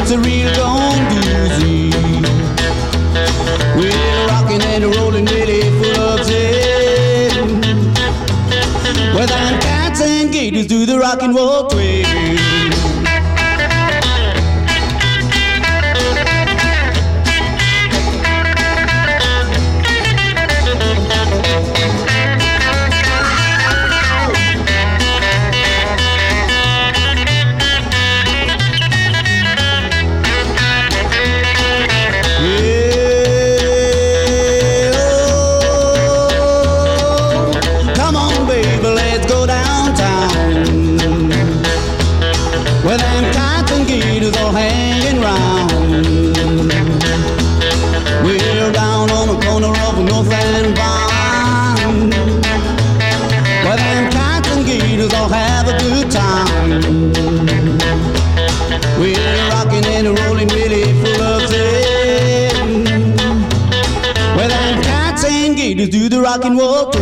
a real gone doozy. We're rocking and rolling really full of sin. Well, them cats and gators do the rock and roll twist. Well, them cats and gators all hanging round. We're down on the corner of North and Vine. Well, them cats and gators all have a good time. We're rocking and rolling really full of sin. Well, them cats and gators do the rock and roll.